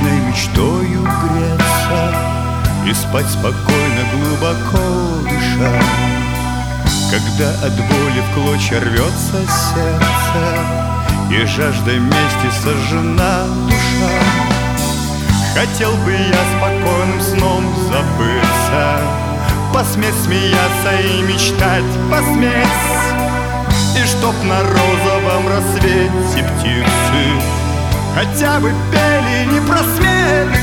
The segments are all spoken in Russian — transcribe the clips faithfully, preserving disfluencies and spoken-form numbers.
вечной мечтою греться и спать спокойно, глубоко дыша. Когда от боли в клочья рвется сердце и жаждой мести сожжена душа, хотел бы я спокойным сном забыться, посметь смеяться и мечтать, посметь, и чтоб на розовом рассвете птицы хотя бы пели не про смерть.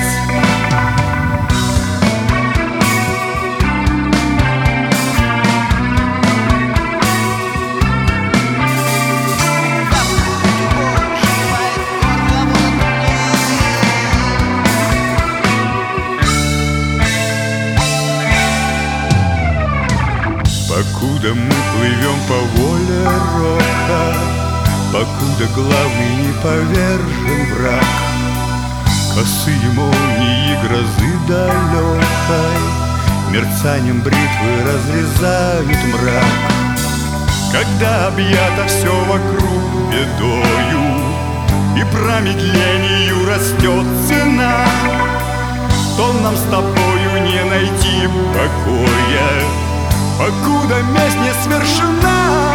Покуда мы плывем по воле рока, покуда главный не повержен враг, косые молнии грозы далекой мерцанием бритвы разрезают мрак. Когда объято все вокруг бедою и промедлению растет цена, то нам с тобою не найти покоя, покуда месть не свершена.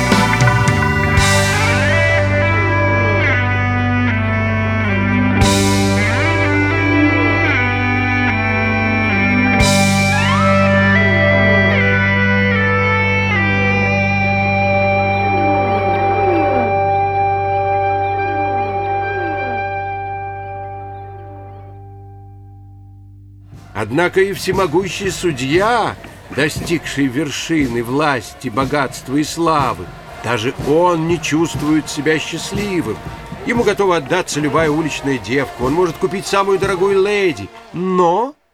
Однако и всемогущий судья, достигший вершины власти, богатства и славы, даже он не чувствует себя счастливым. Ему готова отдаться любая уличная девка, он может купить самую дорогую леди, но